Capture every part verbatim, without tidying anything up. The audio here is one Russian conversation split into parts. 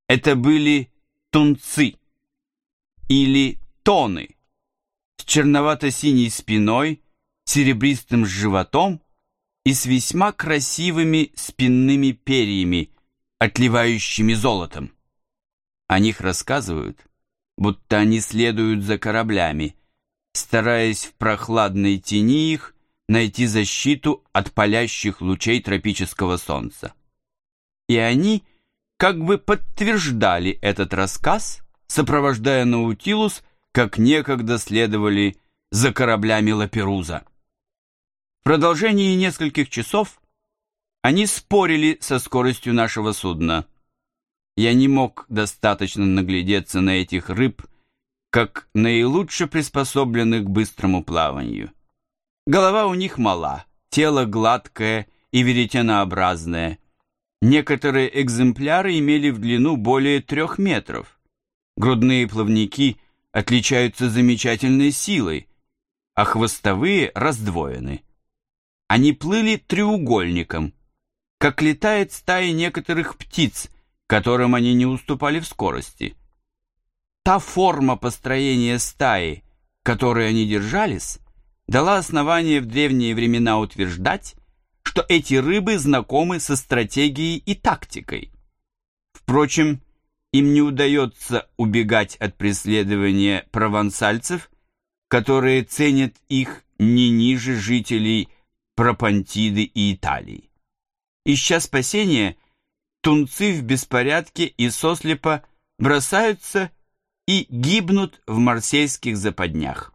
Это были тунцы или тоны с черновато-синей спиной, серебристым животом и с весьма красивыми спинными перьями, отливающими золотом. О них рассказывают, будто они следуют за кораблями, стараясь в прохладной тени их найти защиту от палящих лучей тропического солнца. И они как бы подтверждали этот рассказ, сопровождая Наутилус, как некогда следовали за кораблями Лаперуза. В продолжении нескольких часов они спорили со скоростью нашего судна. Я не мог достаточно наглядеться на этих рыб, как наилучше приспособленных к быстрому плаванию. Голова у них мала, тело гладкое и веретенообразное. Некоторые экземпляры имели в длину более трех метров. Грудные плавники отличаются замечательной силой, а хвостовые раздвоены. Они плыли треугольником, как летает стая некоторых птиц, которым они не уступали в скорости. Та форма построения стаи, которой они держались, дала основание в древние времена утверждать, что эти рыбы знакомы со стратегией и тактикой. Впрочем, им не удается убегать от преследования провансальцев, которые ценят их не ниже жителей Пропантиды и Италии. Ища спасения, тунцы в беспорядке и сослепо бросаются и гибнут в марсельских западнях.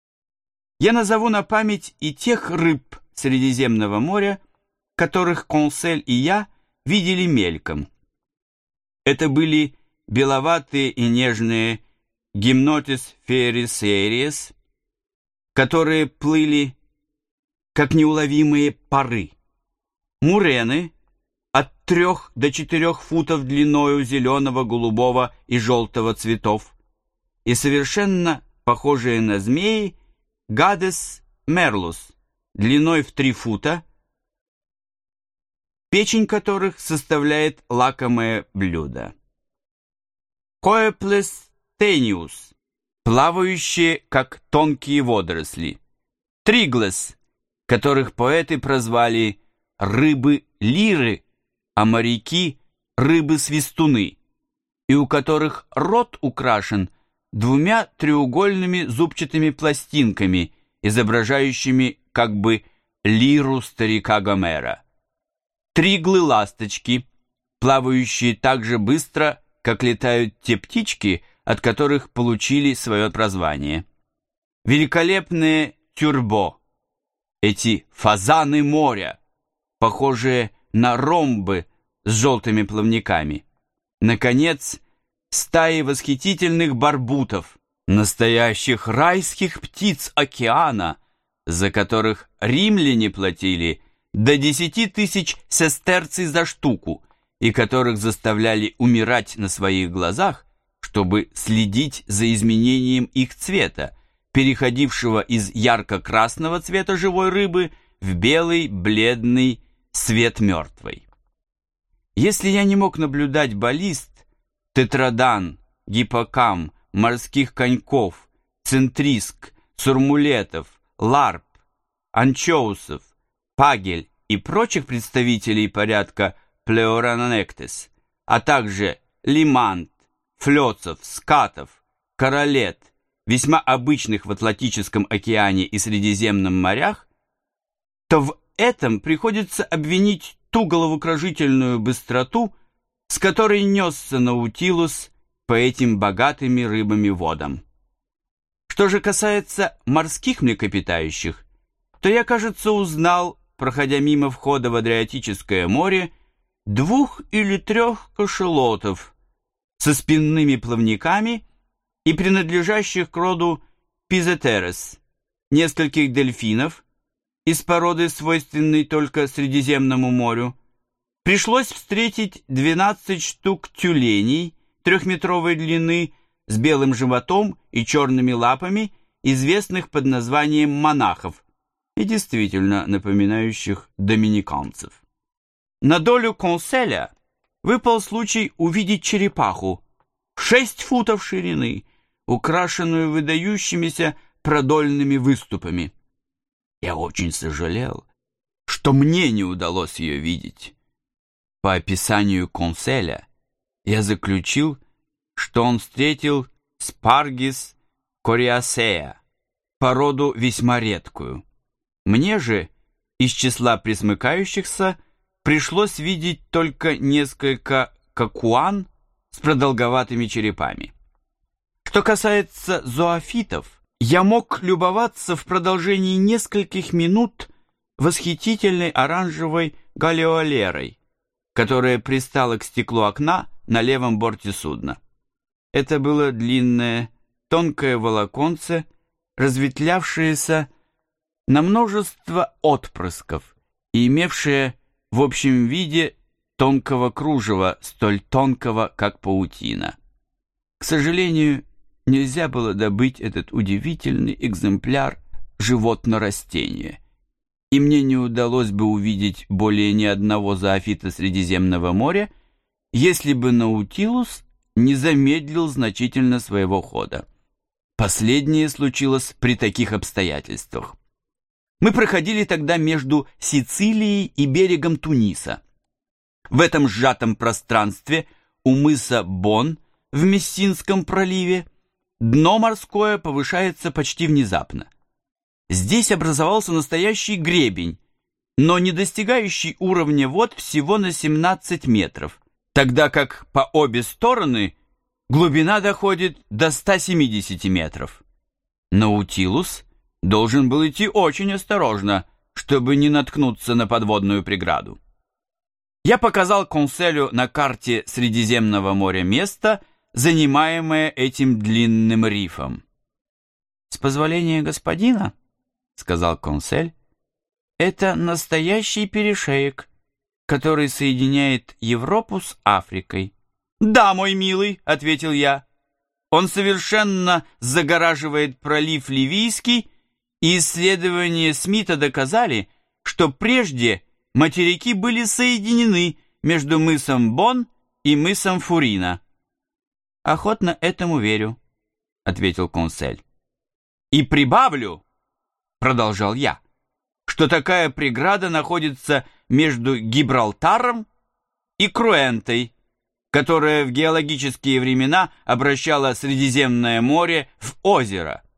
Я назову на память и тех рыб Средиземного моря, которых Консель и я видели мельком. Это были беловатые и нежные Гимнотис ферисериес, которые плыли как неуловимые пары. Мурены от трех до четырех футов длиною зеленого, голубого и желтого цветов и совершенно похожие на змеи Гадес мерлус длиной в три фута, печень которых составляет лакомое блюдо. Коэплес тениус, плавающие как тонкие водоросли. Триглес, которых поэты прозвали рыбы-лиры, а моряки — рыбы-свистуны, и у которых рот украшен двумя треугольными зубчатыми пластинками, изображающими как бы лиру старика Гомера. Триглы-ласточки, плавающие так же быстро, как летают те птички, от которых получили свое прозвание. Великолепные тюрбо, эти фазаны моря, похожие на ромбы с желтыми плавниками. Наконец, стаи восхитительных барбутов, настоящих райских птиц океана, за которых римляне платили до десяти тысяч сестерций за штуку и которых заставляли умирать на своих глазах, чтобы следить за изменением их цвета, переходившего из ярко-красного цвета живой рыбы в белый, бледный цвет мертвой. Если я не мог наблюдать баллист, тетрадан, гиппокам, морских коньков, центриск, сурмулетов, ларп, анчоусов, пагель и прочих представителей порядка плеуранонектес, а также лимант, флёцов, скатов, королет, весьма обычных в Атлантическом океане и Средиземном морях, то в этом приходится обвинить ту головокружительную быстроту, с которой несся Наутилус по этим богатыми рыбами водам. Что же касается морских млекопитающих, то я, кажется, узнал, проходя мимо входа в Адриатическое море, двух или трех кашелотов со спинными плавниками и принадлежащих к роду Пизетерес, нескольких дельфинов из породы, свойственной только Средиземному морю. Пришлось встретить двенадцать штук тюленей трехметровой длины с белым животом и черными лапами, известных под названием монахов и действительно напоминающих доминиканцев. На долю Конселя выпал случай увидеть черепаху шесть футов ширины, украшенную выдающимися продольными выступами. Я очень сожалел, что мне не удалось ее видеть. По описанию Конселя я заключил, что он встретил Спаргис кориасея, породу весьма редкую. Мне же из числа пресмыкающихся пришлось видеть только несколько кокуан с продолговатыми черепами. Что касается зоофитов, я мог любоваться в продолжении нескольких минут восхитительной оранжевой галеолерой, которая пристала к стеклу окна на левом борте судна. Это было длинное, тонкое волоконце, разветвлявшееся на множество отпрысков и имевшее в общем виде тонкого кружева, столь тонкого, как паутина. К сожалению, нельзя было добыть этот удивительный экземпляр животно-растения, и мне не удалось бы увидеть более ни одного зоофита Средиземного моря, если бы Наутилус не замедлил значительно своего хода. Последнее случилось при таких обстоятельствах. Мы проходили тогда между Сицилией и берегом Туниса. В этом сжатом пространстве у мыса Бон в Мессинском проливе дно морское повышается почти внезапно. Здесь образовался настоящий гребень, но не достигающий уровня вод всего на семнадцать метров, тогда как по обе стороны глубина доходит до ста семидесяти метров. Наутилус должен был идти очень осторожно, чтобы не наткнуться на подводную преграду. Я показал Конселю на карте Средиземного моря место, занимаемое этим длинным рифом. «С позволения господина, — сказал Консель, — это настоящий перешеек, который соединяет Европу с Африкой». «Да, мой милый, — ответил я, — он совершенно загораживает пролив Ливийский, и исследования Смита доказали, что прежде материки были соединены между мысом Бон и мысом Фурина». «Охотно этому верю», — ответил Консель. «И прибавлю, — продолжал я, — что такая преграда находится между Гибралтаром и Круэнтой, которая в геологические времена обращала Средиземное море в озеро.